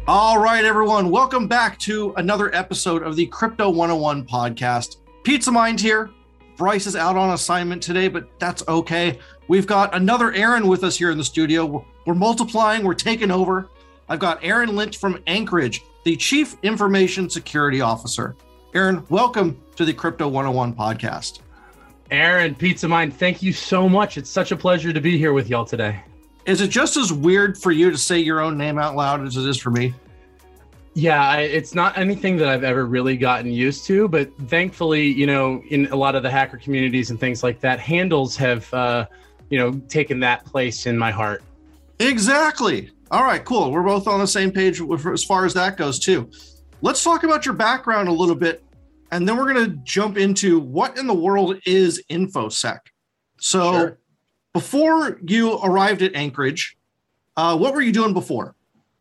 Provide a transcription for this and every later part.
All right, everyone. Welcome back to another episode of the Crypto 101 podcast. Pizza Mind here. Bryce is out on assignment today, but that's okay. We've got another Aaron with us here in the studio. We're multiplying. We're taking over. I've got Aaron Lynch from Anchorage, the Chief Information Security Officer. Aaron, welcome to the Crypto 101 podcast. Aaron, Pizza Mind, thank you so much. It's such a pleasure to be here with y'all today. Is it just as weird for you to say your own name out loud as it is for me? Yeah, it's not anything that I've ever really gotten used to, but thankfully, in a lot of the hacker communities and things like that, handles have, taken that place in my heart. Exactly. All right, cool. We're both on the same page as far as that goes too. Let's talk about your background a little bit, and then we're going to jump into what in the world is InfoSec. So Sure. Before you arrived at Anchorage, what were you doing before?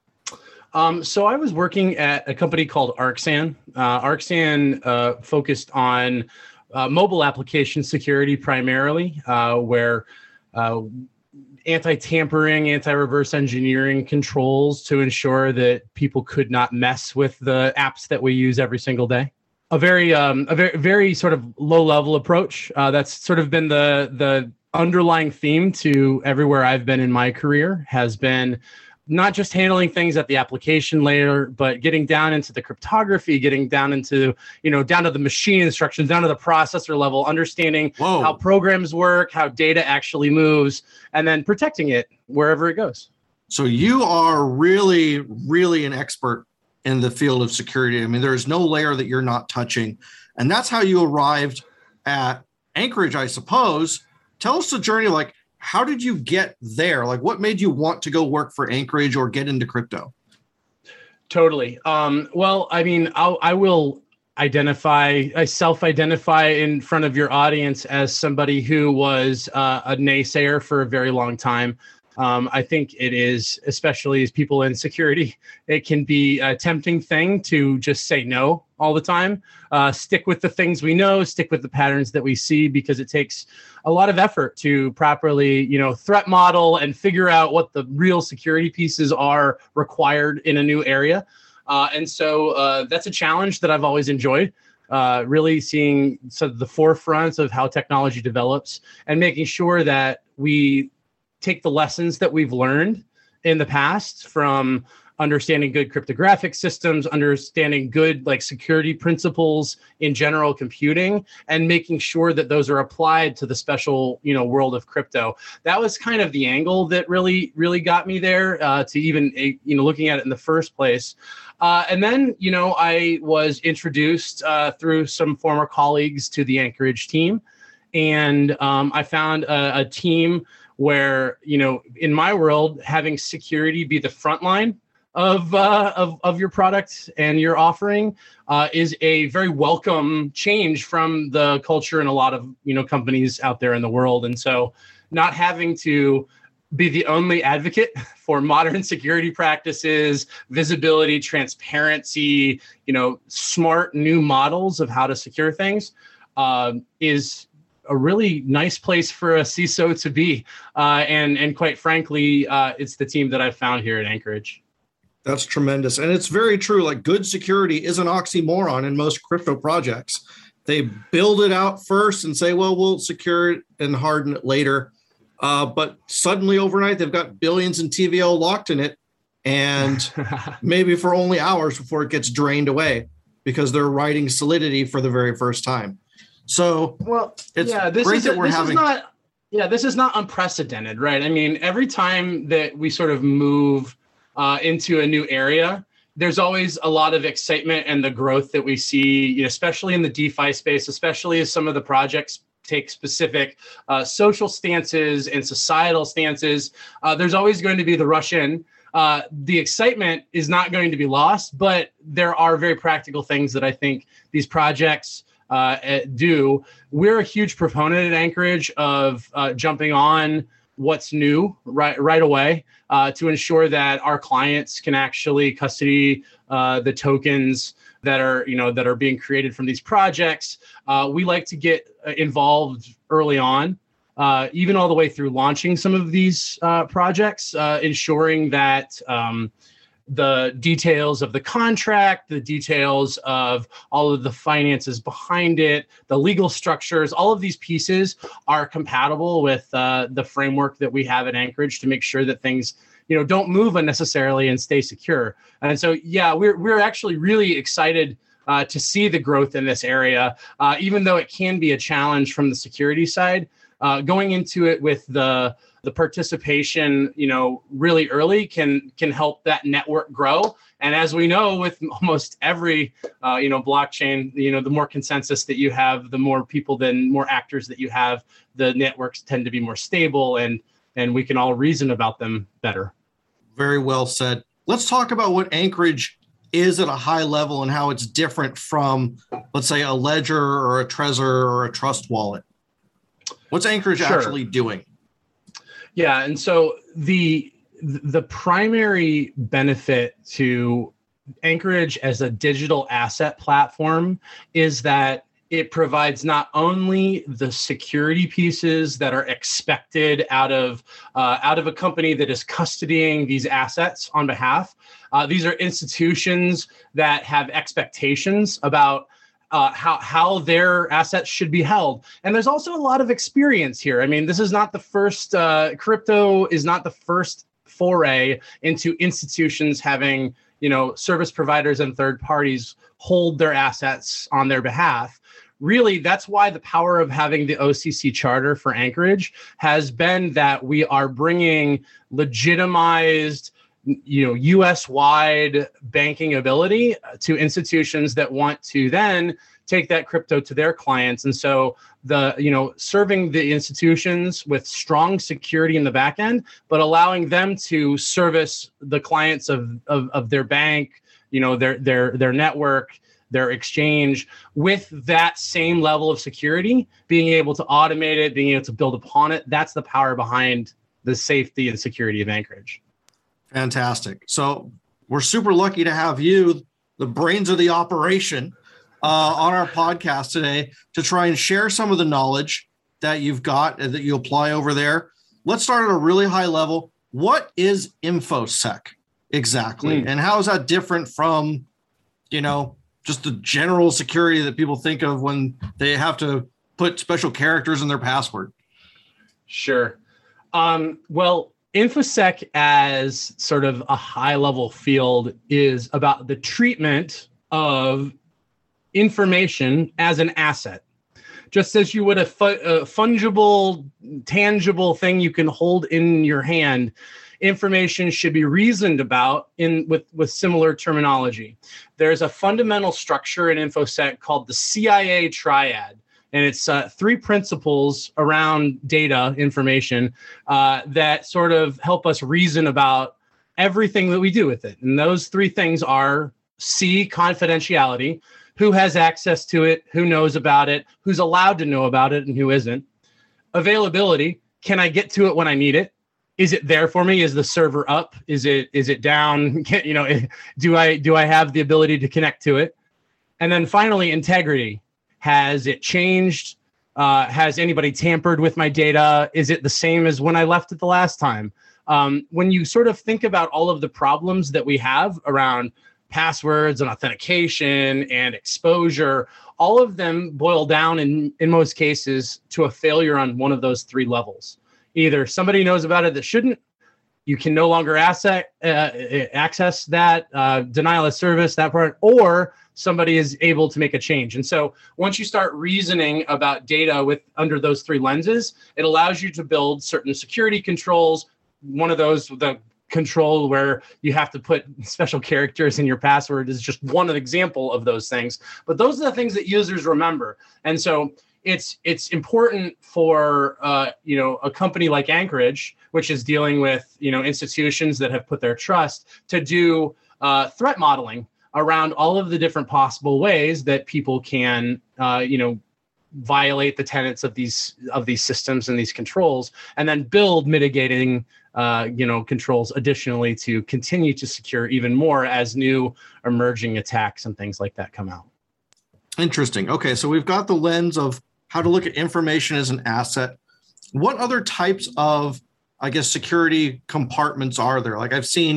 So I was working at a company called Arxan. Arxan focused on mobile application security primarily, where anti-tampering, anti-reverse engineering controls to ensure that people could not mess with the apps that we use every single day. A very sort of low-level approach. That's sort of been the underlying theme to everywhere I've been in my career, has been not just handling things at the application layer, but getting down into the cryptography, getting down into, down to the machine instructions, down to the processor level, understanding how programs work, how data actually moves, and then protecting it wherever it goes. So you are really, really an expert in the field of security. I mean, there is no layer that you're not touching. And that's how you arrived at Anchorage, I suppose. Tell us the journey, like, how did you get there? Like, what made you want to go work for Anchorage or get into crypto? Totally. Well, I mean, I will self-identify in front of your audience as somebody who was a naysayer for a very long time. I think it is, especially as people in security, it can be a tempting thing to just say no all the time. Stick with the things we know, stick with the patterns that we see, because it takes a lot of effort to properly, threat model and figure out what the real security pieces are required in a new area. And so that's a challenge that I've always enjoyed. Really seeing sort of the forefront of how technology develops and making sure that we take the lessons that we've learned in the past from understanding good cryptographic systems, understanding good security principles in general computing, and making sure that those are applied to the special, world of crypto. That was kind of the angle that really, really got me there to even, looking at it in the first place. And then, I was introduced through some former colleagues to the Anchorage team. And I found a team where, in my world, having security be the front line of your product and your offering is a very welcome change from the culture in a lot of, companies out there in the world. And so not having to be the only advocate for modern security practices, visibility, transparency, smart new models of how to secure things is a really nice place for a CISO to be. And quite frankly, it's the team that I've found here at Anchorage. That's tremendous. And it's very true. Like, good security is an oxymoron in most crypto projects. They build it out first and say, well, we'll secure it and harden it later. But suddenly overnight, they've got billions in TVL locked in it, and maybe for only hours before it gets drained away because they're writing Solidity for the very first time. So, well, it's great that we're having. This is not unprecedented, right? I mean, every time that we sort of move into a new area, there's always a lot of excitement and the growth that we see, especially in the DeFi space, especially as some of the projects take specific social stances and societal stances. There's always going to be the rush in. The excitement is not going to be lost, but there are very practical things that I think these projects do. We're a huge proponent at Anchorage of jumping on what's new right away to ensure that our clients can actually custody the tokens that are being created from these projects. We like to get involved early on, even all the way through launching some of these projects, ensuring that the details of the contract, the details of all of the finances behind it, the legal structures, all of these pieces are compatible with the framework that we have at Anchorage to make sure that things, don't move unnecessarily and stay secure. And so, yeah, we're actually really excited to see the growth in this area, even though it can be a challenge from the security side. Going into it with the participation, really early can help that network grow. And as we know, with almost every, blockchain, the more consensus that you have, the more people, more actors that you have, the networks tend to be more stable, and we can all reason about them better. Very well said. Let's talk about what Anchorage is at a high level and how it's different from, let's say, a Ledger or a Trezor or a Trust Wallet. What's Anchorage actually doing? Yeah, and so the primary benefit to Anchorage as a digital asset platform is that it provides not only the security pieces that are expected out of a company that is custodying these assets on behalf. These are institutions that have expectations about how their assets should be held. And there's also a lot of experience here. I mean, this is not the first, crypto is not the first foray into institutions having, service providers and third parties hold their assets on their behalf. Really, that's why the power of having the OCC charter for Anchorage has been that we are bringing legitimized, US-wide banking ability to institutions that want to then take that crypto to their clients. And so serving the institutions with strong security in the back end, but allowing them to service the clients of their bank, their network, their exchange with that same level of security, being able to automate it, being able to build upon it. That's the power behind the safety and security of Anchorage. Fantastic. So we're super lucky to have you, the brains of the operation, on our podcast today to try and share some of the knowledge that you've got and that you apply over there. Let's start at a really high level. What is InfoSec exactly? And how is that different from, just the general security that people think of when they have to put special characters in their password? Sure. Well, InfoSec as sort of a high-level field is about the treatment of information as an asset. Just as you would a fungible, tangible thing you can hold in your hand, information should be reasoned about with similar terminology. There's a fundamental structure in InfoSec called the CIA triad. And it's three principles around data information that sort of help us reason about everything that we do with it. And those three things are C, confidentiality, who has access to it, who knows about it, who's allowed to know about it, and who isn't. Availability, can I get to it when I need it? Is it there for me? Is the server up? Is it down? Do I have the ability to connect to it? And then finally, integrity. Has it changed? Has anybody tampered with my data? Is it the same as when I left it the last time? When you sort of think about all of the problems that we have around passwords and authentication and exposure, all of them boil down in most cases to a failure on one of those three levels. Either somebody knows about it that shouldn't, you can no longer access that, denial of service, that part, or somebody is able to make a change. And so once you start reasoning about data under those three lenses, it allows you to build certain security controls. One of those, the control where you have to put special characters in your password, is just one example of those things. But those are the things that users remember. And so it's important for a company like Anchorage, which is dealing with institutions that have put their trust, to do threat modeling around all of the different possible ways that people can violate the tenets of these systems and these controls, and then build mitigating controls additionally to continue to secure even more as new emerging attacks and things like that come out. Interesting. Okay, so we've got the lens of how to look at information as an asset. What other types of, security compartments are there? Like I've seen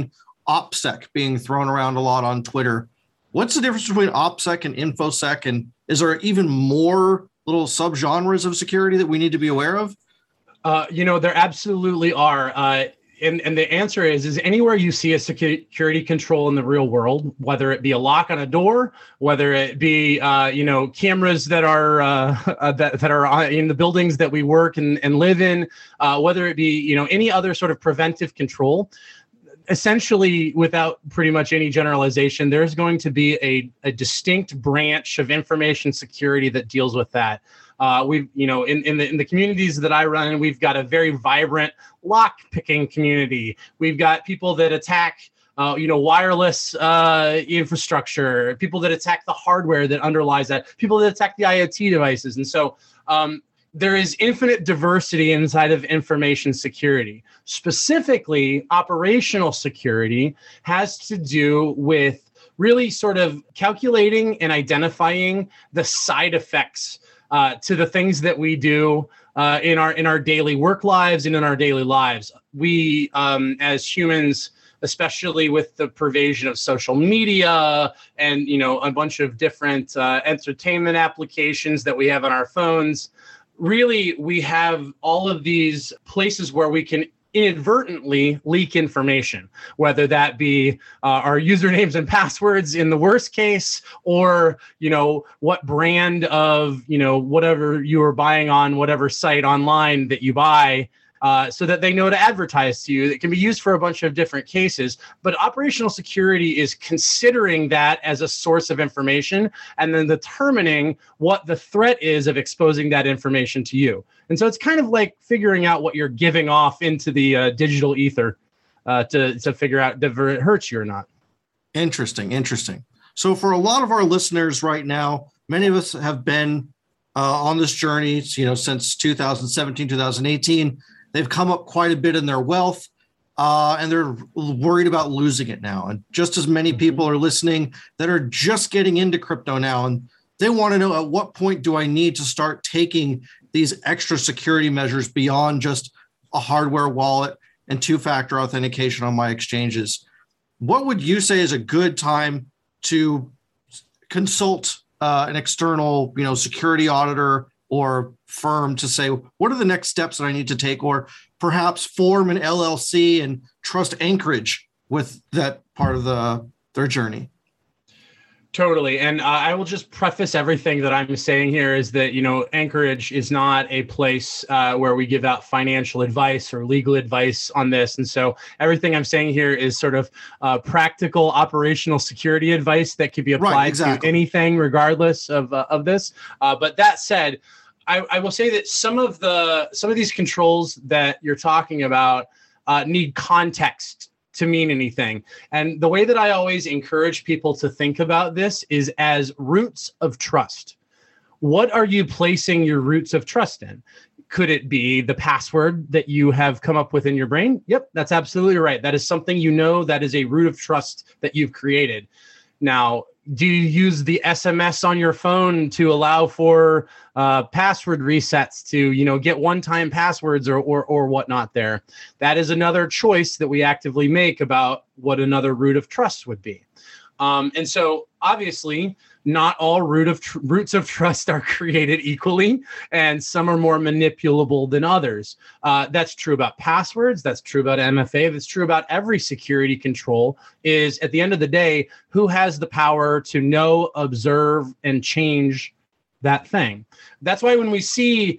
OPSEC being thrown around a lot on Twitter. What's the difference between OPSEC and InfoSec? And is there even more little subgenres of security that we need to be aware of? There absolutely are. And the answer is anywhere you see a security control in the real world, whether it be a lock on a door, whether it be cameras that are that are in the buildings that we work and live in, whether it be any other sort of preventive control. Essentially, without pretty much any generalization, there's going to be a distinct branch of information security that deals with that. We've, in the communities that I run, we've got a very vibrant lock picking community. We've got people that attack, wireless infrastructure, people that attack the hardware that underlies that, people that attack the IoT devices. And so there is infinite diversity inside of information security. Specifically, operational security has to do with really sort of calculating and identifying the side effects to the things that we do in our daily work lives and in our daily lives. We, as humans, especially with the pervasion of social media and a bunch of different entertainment applications that we have on our phones, really we have all of these places where we can inadvertently leak information, whether that be our usernames and passwords in the worst case, or what brand of whatever you are buying on whatever site online that you buy, so that they know to advertise to you. It can be used for a bunch of different cases, but operational security is considering that as a source of information and then determining what the threat is of exposing that information to you. And so it's kind of like figuring out what you're giving off into the digital ether to figure out if it hurts you or not. Interesting. So for a lot of our listeners right now, many of us have been on this journey, since 2017, 2018. They've come up quite a bit in their wealth, and they're worried about losing it now. And just as many people are listening that are just getting into crypto now, and they want to know, at what point do I need to start taking these extra security measures beyond just a hardware wallet and two-factor authentication on my exchanges? What would you say is a good time to consult an external, security auditor or firm to say, what are the next steps that I need to take, or perhaps form an LLC and trust Anchorage with that part of their journey? Totally. And I will just preface everything that I'm saying here is that, Anchorage is not a place where we give out financial advice or legal advice on this. And so everything I'm saying here is sort of practical operational security advice that could be applied to anything regardless of this. But that said, I will say that some of these controls that you're talking about need context to mean anything. And the way that I always encourage people to think about this is as roots of trust. What are you placing your roots of trust in? Could it be the password that you have come up with in your brain? Yep, that's absolutely right. That is something that is a root of trust that you've created. Now, do you use the SMS on your phone to allow for password resets to, get one-time passwords or whatnot there? That is another choice that we actively make about what another root of trust would be. And so obviously not all roots of trust are created equally, and some are more manipulable than others. That's true about passwords. That's true about MFA. That's true about every security control. Is at the end of the day, who has the power to know, observe, and change that thing? That's why when we see,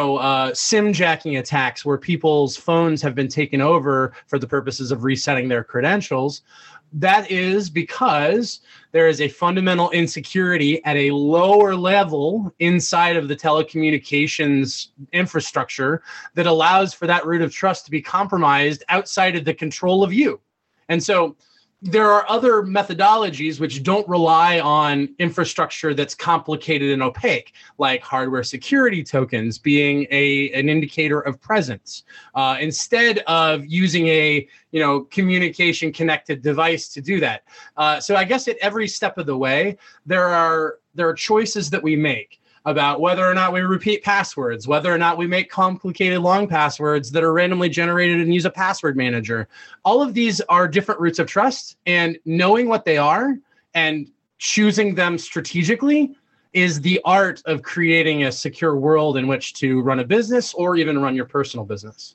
SIM jacking attacks where people's phones have been taken over for the purposes of resetting their credentials, that is because there is a fundamental insecurity at a lower level inside of the telecommunications infrastructure that allows for that root of trust to be compromised outside of the control of you. And so there are other methodologies which don't rely on infrastructure that's complicated and opaque, like hardware security tokens being an indicator of presence, instead of using a communication connected device to do that. So I guess at every step of the way, there are choices that we make. about whether or not we repeat passwords, whether or not we make complicated long passwords that are randomly generated and use a password manager. All of these are different roots of trust, and knowing what they are and choosing them strategically is the art of creating a secure world in which to run a business or even run your personal business.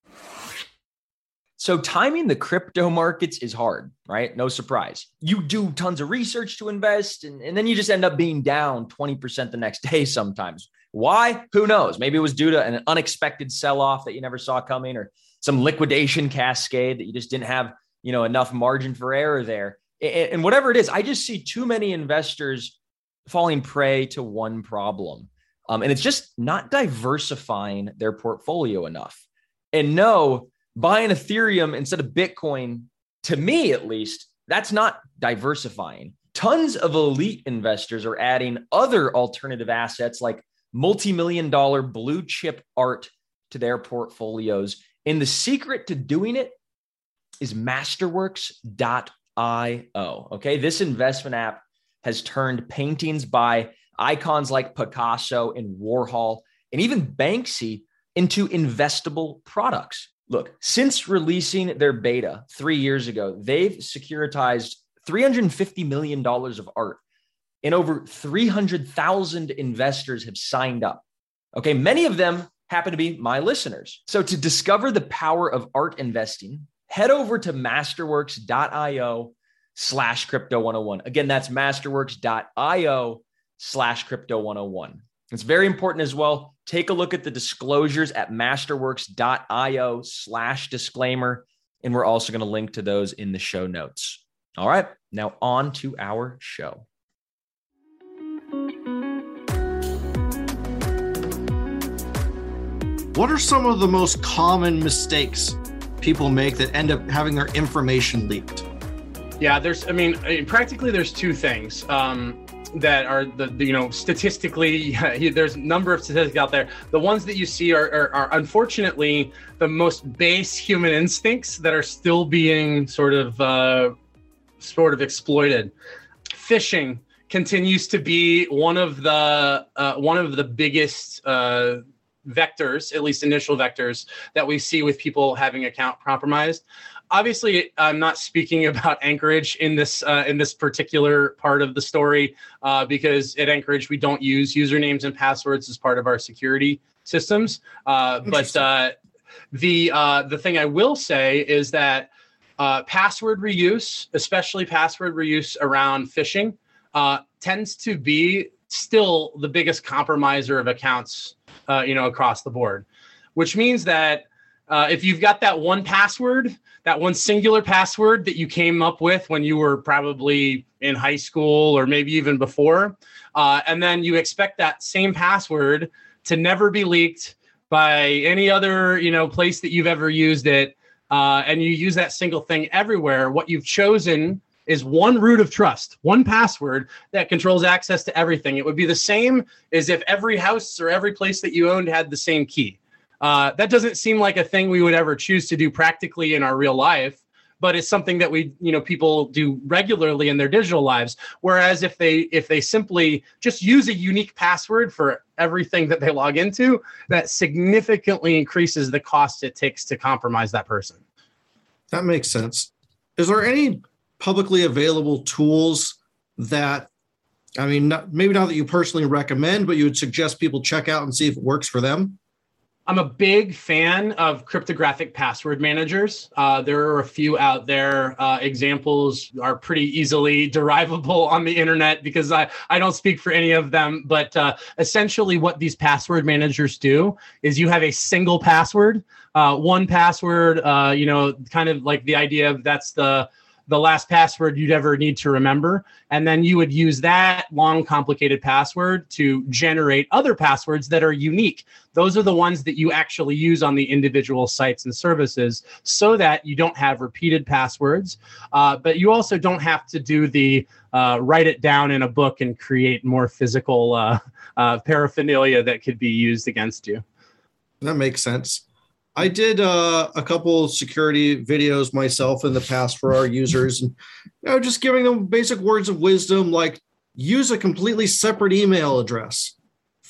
So timing the crypto markets is hard, right? No surprise. You do tons of research to invest, and then you just end up being down 20% the next day sometimes. Why? Who knows? Maybe it was due to an unexpected sell-off that you never saw coming, or some liquidation cascade that you just didn't have, enough margin for error there. And whatever it is, I just see too many investors falling prey to one problem. And it's just not diversifying their portfolio enough. And no, buying Ethereum instead of Bitcoin, to me at least, that's not diversifying. Tons of elite investors are adding other alternative assets like multi-million-dollar blue chip art to their portfolios. And the secret to doing it is Masterworks.io. Okay, this investment app has turned paintings by icons like Picasso and Warhol and even Banksy into investable products. Look, since releasing their beta 3 years ago, they've securitized $350 million of art, and over 300,000 investors have signed up. Okay, many of them happen to be my listeners. So to discover the power of art investing, head over to masterworks.io/crypto101. Again, that's masterworks.io/crypto101. It's very important as well. Take a look at the disclosures at masterworks.io/disclaimer. And we're also going to link to those in the show notes. All right, now on to our show. What are some of the most common mistakes people make that end up having their information leaked? Yeah, practically there's two things. That are statistically, there's a number of statistics out there. The ones that you see are unfortunately the most base human instincts that are still being sort of exploited. Phishing continues to be one of the biggest vectors, at least initial vectors, that we see with people having account compromised. Obviously, I'm not speaking about Anchorage in this particular part of the story, because at Anchorage we don't use usernames and passwords as part of our security systems. But the thing I will say is that password reuse, especially password reuse around phishing, tends to be still the biggest compromiser of accounts, across the board. Which means that if you've got that one password, that one singular password that you came up with when you were probably in high school or maybe even before, and then you expect that same password to never be leaked by any other, place that you've ever used it, and you use that single thing everywhere, what you've chosen is one root of trust, one password that controls access to everything. It would be the same as if every house or every place that you owned had the same key. That doesn't seem like a thing we would ever choose to do practically in our real life, but it's something that people do regularly in their digital lives. Whereas if they simply just use a unique password for everything that they log into, that significantly increases the cost it takes to compromise that person. That makes sense. Is there any publicly available tools that, maybe not that you personally recommend, but you would suggest people check out and see if it works for them? I'm a big fan of cryptographic password managers. There are a few out there. Examples are pretty easily derivable on the internet because I don't speak for any of them. But essentially what these password managers do is you have a single password, one password, kind of like the idea of that's the last password you'd ever need to remember. And then you would use that long, complicated password to generate other passwords that are unique. Those are the ones that you actually use on the individual sites and services so that you don't have repeated passwords. But you also don't have to do the write it down in a book and create more physical paraphernalia that could be used against you. That makes sense. I did a couple security videos myself in the past for our users, and just giving them basic words of wisdom, like use a completely separate email address.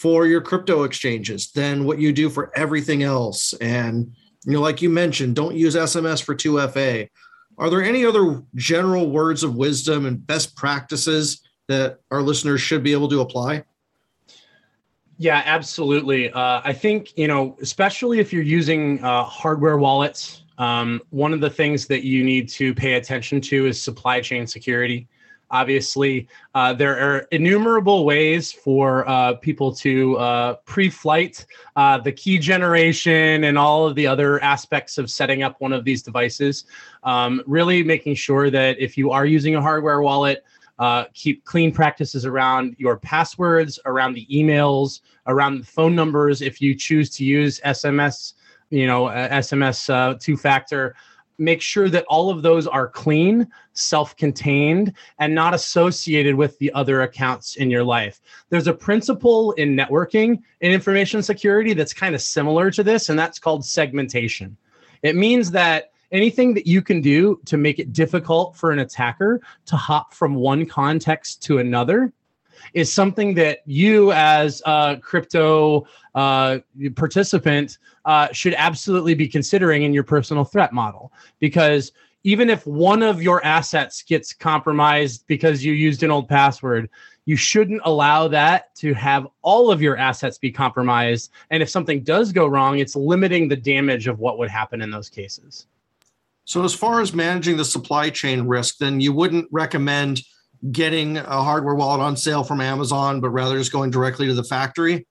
for your crypto exchanges than what you do for everything else. And, like you mentioned, don't use SMS for 2FA. Are there any other general words of wisdom and best practices that our listeners should be able to apply? Yeah, absolutely. I think, especially if you're using hardware wallets, one of the things that you need to pay attention to is supply chain security. Obviously, there are innumerable ways for people to pre-flight the key generation and all of the other aspects of setting up one of these devices. Really making sure that if you are using a hardware wallet, keep clean practices around your passwords, around the emails, around the phone numbers. If you choose to use SMS, SMS two-factor, make sure that all of those are clean, self-contained, and not associated with the other accounts in your life. There's a principle in networking and information security that's kind of similar to this, and that's called segmentation. It means that anything that you can do to make it difficult for an attacker to hop from one context to another is something that you as a crypto participant should absolutely be considering in your personal threat model. Because even if one of your assets gets compromised because you used an old password, you shouldn't allow that to have all of your assets be compromised. And if something does go wrong, it's limiting the damage of what would happen in those cases. So as far as managing the supply chain risk, then you wouldn't recommend getting a hardware wallet on sale from Amazon, but rather just going directly to the factory?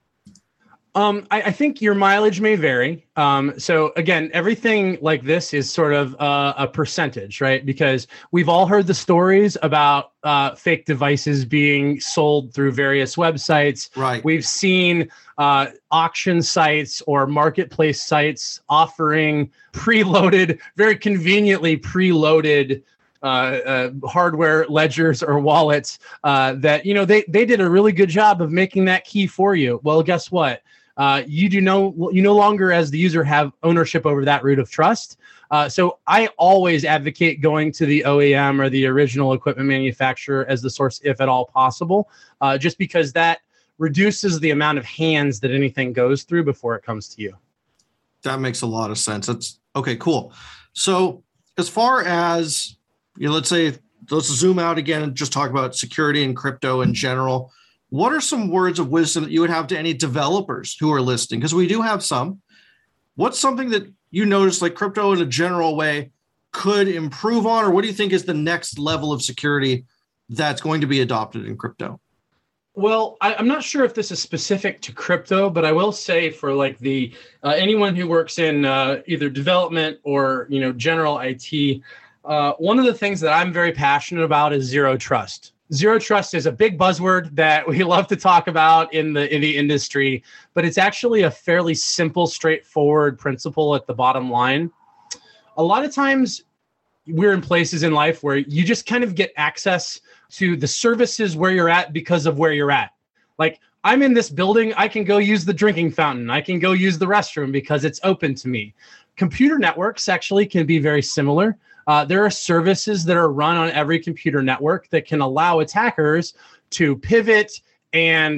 I think your mileage may vary. So again, everything like this is sort of a percentage, right? Because we've all heard the stories about fake devices being sold through various websites. Right. We've seen auction sites or marketplace sites offering preloaded, very conveniently preloaded hardware ledgers or wallets that, they did a really good job of making that key for you. Well, guess what? You no longer as the user have ownership over that root of trust. So I always advocate going to the OEM or the original equipment manufacturer as the source, if at all possible, just because that reduces the amount of hands that anything goes through before it comes to you. That makes a lot of sense. That's okay, cool. So as far as, let's zoom out again and just talk about security and crypto in general. What are some words of wisdom that you would have to any developers who are listening? Because we do have some. What's something that you notice, like crypto in a general way, could improve on, or what do you think is the next level of security that's going to be adopted in crypto? Well, I'm not sure if this is specific to crypto, but I will say for like the anyone who works in either development or general IT, one of the things that I'm very passionate about is zero trust. Zero trust is a big buzzword that we love to talk about in the industry, but it's actually a fairly simple, straightforward principle at the bottom line. A lot of times we're in places in life where you just kind of get access to the services where you're at because of where you're at. Like, I'm in this building, I can go use the drinking fountain. I can go use the restroom because it's open to me. Computer networks actually can be very similar. There are services that are run on every computer network that can allow attackers to pivot and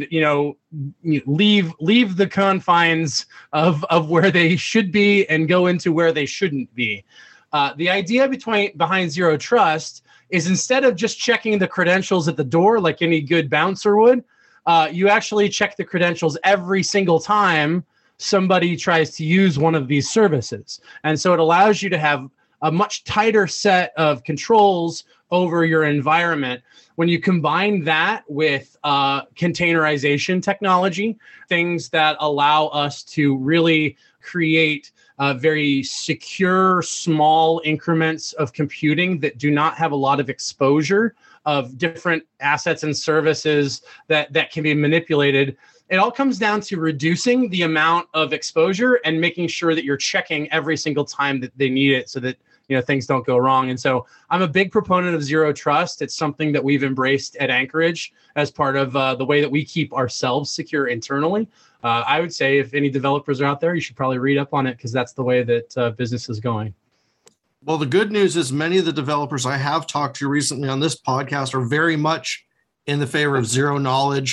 leave the confines of where they should be and go into where they shouldn't be. The idea behind zero trust is instead of just checking the credentials at the door like any good bouncer would, you actually check the credentials every single time somebody tries to use one of these services. And so it allows you to have a much tighter set of controls over your environment. When you combine that with containerization technology, things that allow us to really create very secure, small increments of computing that do not have a lot of exposure of different assets and services that can be manipulated. It all comes down to reducing the amount of exposure and making sure that you're checking every single time that they need it so that things don't go wrong. And so I'm a big proponent of zero trust. It's something that we've embraced at Anchorage as part of the way that we keep ourselves secure internally. I would say if any developers are out there, you should probably read up on it because that's the way that business is going. Well, the good news is many of the developers I have talked to recently on this podcast are very much in the favor of zero knowledge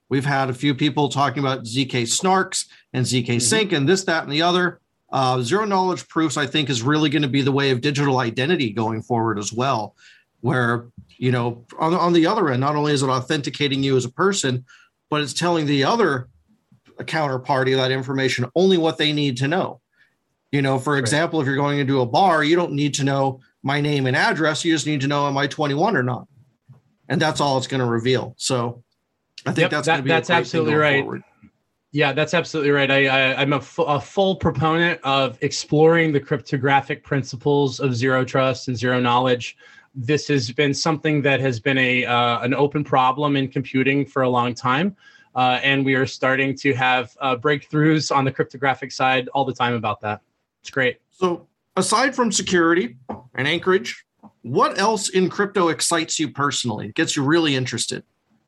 We've had a few people talking about ZK snarks and ZK sync and this, that, and the other. Zero knowledge proofs, I think, is really going to be the way of digital identity going forward as well, where, you know, on the other end, not only is it authenticating you as a person, but it's telling the other counterparty that information only what they need to know. You know, for example, if you're going into a bar, you don't need to know my name and address. You just need to know, am I 21 or not? And that's all it's going to reveal. So I think that's going to be that's absolutely right. Forward. Yeah, that's absolutely right. I'm a full proponent of exploring the cryptographic principles of zero trust and zero knowledge. This has been something that has been an open problem in computing for a long time. And we are starting to have breakthroughs on the cryptographic side all the time about that. It's great. So aside from security and Anchorage, what else in crypto excites you personally, gets you really interested?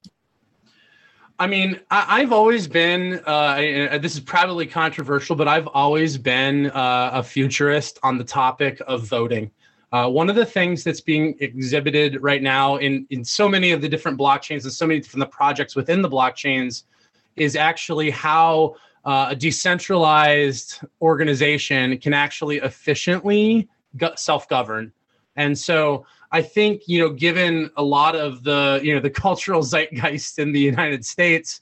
I mean, I've always been, this is probably controversial, but I've always been a futurist on the topic of voting. One of the things that's being exhibited right now in so many of the different blockchains and so many from the projects within the blockchains is actually how a decentralized organization can actually efficiently self-govern. And so I think, you know, given a lot of the, you know, the cultural zeitgeist in the United States,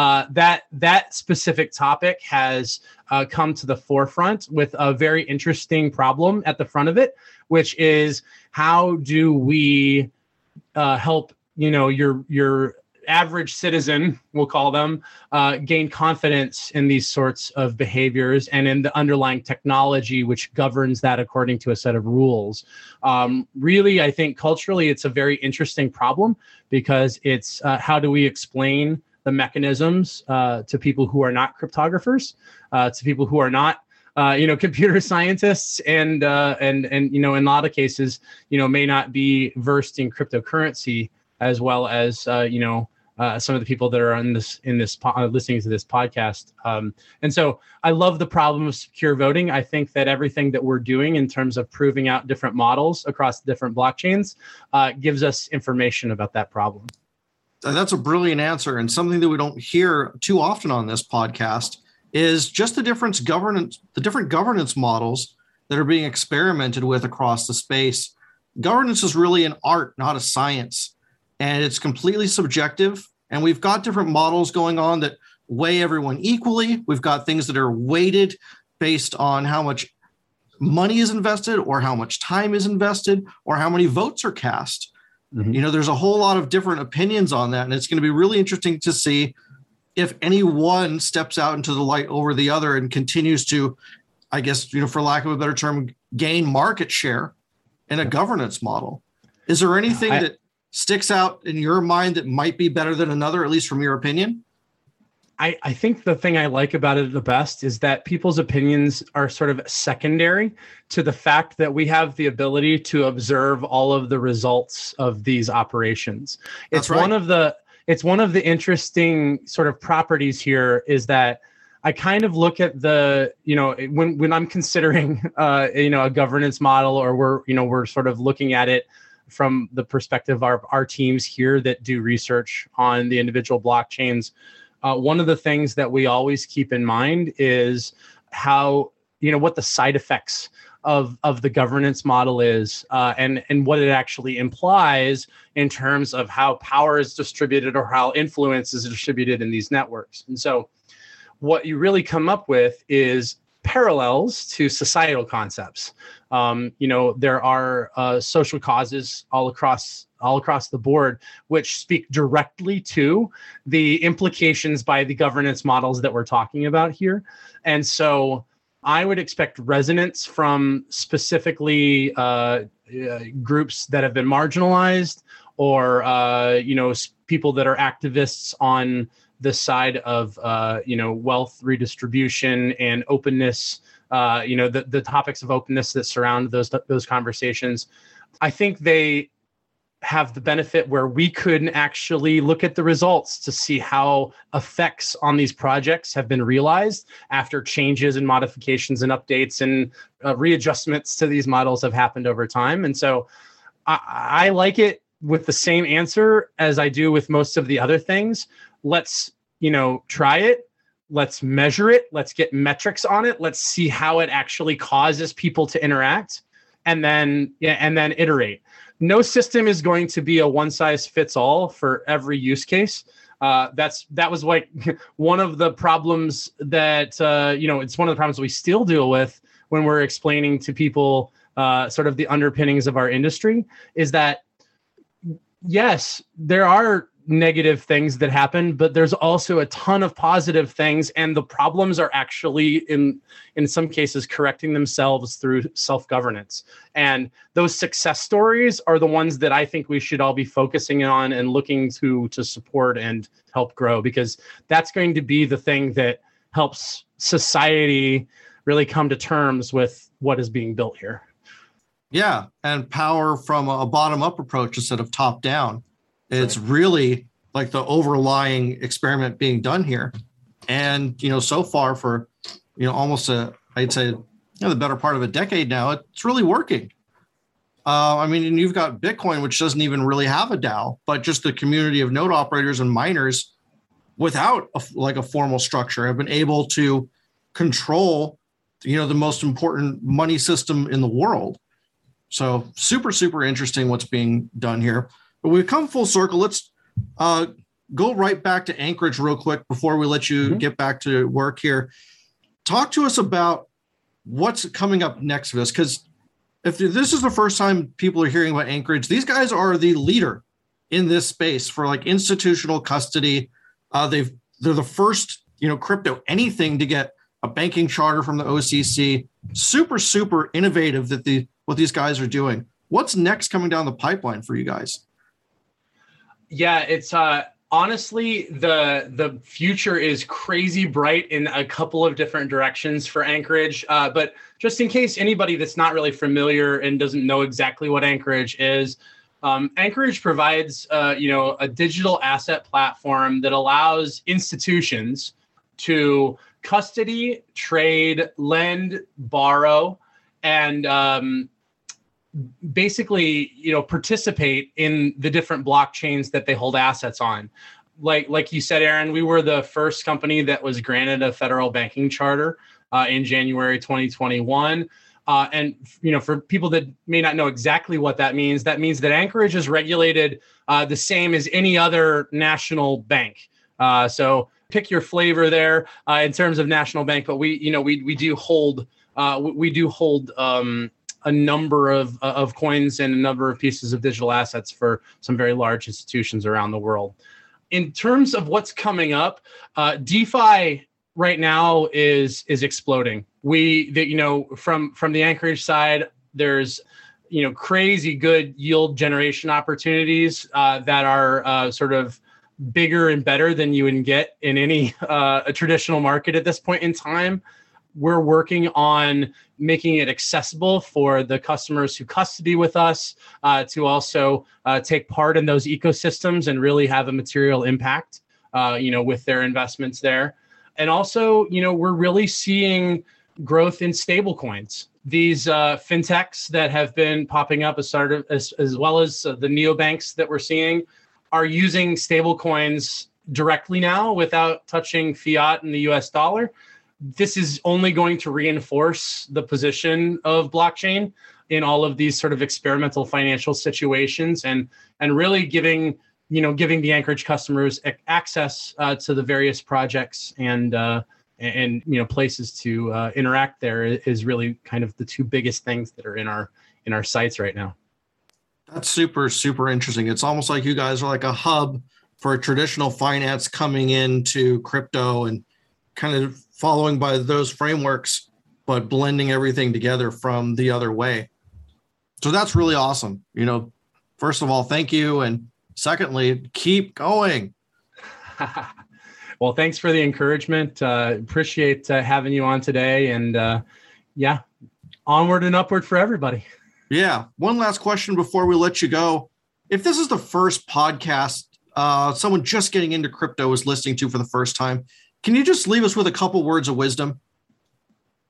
that specific topic has come to the forefront with a very interesting problem at the front of it, which is how do we help, you know, your average citizen, we'll call them, gain confidence in these sorts of behaviors and in the underlying technology which governs that according to a set of rules. Really, I think culturally it's a very interesting problem because it's how do we explain the mechanisms to people who are not cryptographers, to people who are not computer scientists and you know, in a lot of cases, you know, may not be versed in cryptocurrency as well as some of the people that are listening to this podcast. And so I love the problem of secure voting. I think that everything that we're doing in terms of proving out different models across different blockchains gives us information about that problem. That's a brilliant answer, and something that we don't hear too often on this podcast is just the different governance models that are being experimented with across the space. Governance is really an art, not a science, and it's completely subjective. And we've got different models going on that weigh everyone equally. We've got things that are weighted based on how much money is invested or how much time is invested or how many votes are cast. Mm-hmm. You know, there's a whole lot of different opinions on that. And it's going to be really interesting to see if any one steps out into the light over the other and continues to, I guess, you know, for lack of a better term, gain market share in a governance model. Is there anything that sticks out in your mind that might be better than another, at least from your opinion? I think the thing I like about it the best is that people's opinions are sort of secondary to the fact that we have the ability to observe all of the results of these operations. It's right. It's one of the interesting sort of properties here is that I kind of look at the, you know, when I'm considering, a governance model, or we're sort of looking at it from the perspective of our teams here that do research on the individual blockchains. One of the things that we always keep in mind is how, you know, what the side effects of the governance model is, and what it actually implies in terms of how power is distributed or how influence is distributed in these networks. And so what you really come up with is parallels to societal concepts. There are social causes all across the board, which speak directly to the implications by the governance models that we're talking about here. And so I would expect resonance from specifically groups that have been marginalized, or people that are activists on the side of wealth redistribution and openness. The topics of openness that surround those conversations. I think they have the benefit where we could actually look at the results to see how effects on these projects have been realized after changes and modifications and updates and readjustments to these models have happened over time. And so I like it with the same answer as I do with most of the other things. Let's try it. Let's measure it. Let's get metrics on it. Let's see how it actually causes people to interact, and then iterate. No system is going to be a one size fits all for every use case. That was like one of the problems that, it's one of the problems we still deal with when we're explaining to people sort of the underpinnings of our industry, is that, yes, there are negative things that happen, but there's also a ton of positive things, and the problems are actually in some cases correcting themselves through self-governance. And those success stories are the ones that I think we should all be focusing on and looking to support and help grow, because that's going to be the thing that helps society really come to terms with what is being built here. Yeah, and power from a bottom-up approach instead of top-down. It's really like the overlying experiment being done here. And, so far for, almost I'd say, the better part of a decade now, it's really working. And you've got Bitcoin, which doesn't even really have a DAO, but just the community of node operators and miners without a formal structure have been able to control, the most important money system in the world. So super, super interesting what's being done here. But we've come full circle. Let's go right back to Anchorage real quick before we let you get back to work here. Talk to us about what's coming up next for this, because if this is the first time people are hearing about Anchorage, these guys are the leader in this space for like institutional custody. They're the first, crypto anything to get a banking charter from the OCC. Super, super innovative what these guys are doing. What's next coming down the pipeline for you guys? Yeah, it's honestly, the future is crazy bright in a couple of different directions for Anchorage. But just in case anybody that's not really familiar and doesn't know exactly what Anchorage is, Anchorage provides a digital asset platform that allows institutions to custody, trade, lend, borrow, and basically, participate in the different blockchains that they hold assets on. Like you said, Aaron, we were the first company that was granted a federal banking charter in January 2021. And for people that may not know exactly what that means that Anchorage is regulated the same as any other national bank. So pick your flavor there in terms of national bank, but we do hold a number of coins and a number of pieces of digital assets for some very large institutions around the world. In terms of what's coming up, DeFi right now is exploding. From the Anchorage side, there's crazy good yield generation opportunities that are sort of bigger and better than you would get in any a traditional market at this point in time. We're working on making it accessible for the customers who custody with us to also take part in those ecosystems and really have a material impact, with their investments there. And also, we're really seeing growth in stablecoins. These fintechs that have been popping up as well as the neobanks that we're seeing are using stablecoins directly now without touching fiat and the US dollar. This is only going to reinforce the position of blockchain in all of these sort of experimental financial situations, and really giving the Anchorage customers access to the various projects and places to interact there is really kind of the two biggest things that are in our sites right now. That's super, super interesting. It's almost like you guys are like a hub for traditional finance coming into crypto and kind of following by those frameworks, but blending everything together from the other way. So that's really awesome. First of all, thank you. And secondly, keep going. Well, thanks for the encouragement. Appreciate having you on today. And onward and upward for everybody. Yeah. One last question before we let you go. If this is the first podcast someone just getting into crypto is listening to for the first time, can you just leave us with a couple words of wisdom?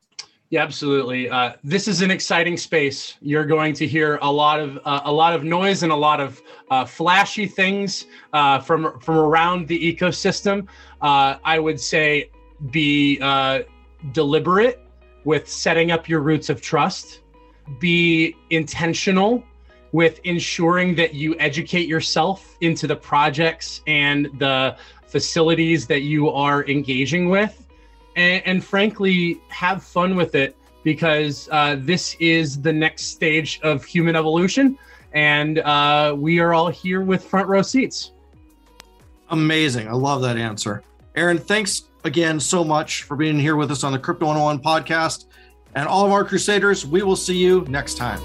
Yeah, absolutely. This is an exciting space. You're going to hear a lot of noise and a lot of flashy things from around the ecosystem. I would say be deliberate with setting up your roots of trust. Be intentional with ensuring that you educate yourself into the projects and the facilities that you are engaging with. And frankly, have fun with it, because this is the next stage of human evolution, and we are all here with front row seats. Amazing. I love that answer. Aaron, thanks again so much for being here with us on the Crypto 101 podcast. And all of our Crusaders, we will see you next time.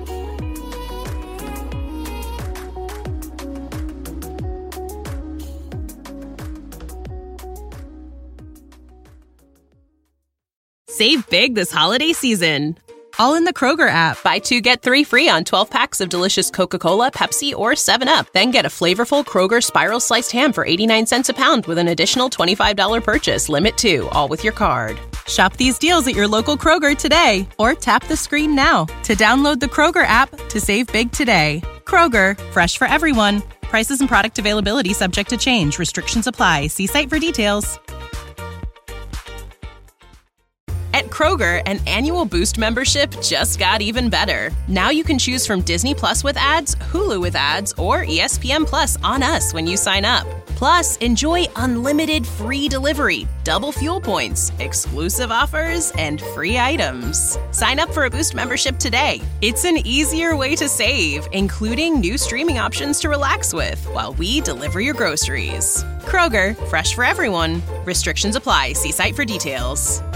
Save big this holiday season, all in the Kroger app. Buy 2, get 3 free on 12 packs of delicious Coca-Cola, Pepsi, or 7-Up. Then get a flavorful Kroger Spiral Sliced Ham for 89 cents a pound with an additional $25 purchase. Limit 2, all with your card. Shop these deals at your local Kroger today, or tap the screen now to download the Kroger app to save big today. Kroger, fresh for everyone. Prices and product availability subject to change. Restrictions apply. See site for details. At Kroger, an annual Boost membership just got even better. Now you can choose from Disney Plus with ads, Hulu with ads, or ESPN Plus on us when you sign up. Plus, enjoy unlimited free delivery, double fuel points, exclusive offers, and free items. Sign up for a Boost membership today. It's an easier way to save, including new streaming options to relax with while we deliver your groceries. Kroger, fresh for everyone. Restrictions apply. See site for details.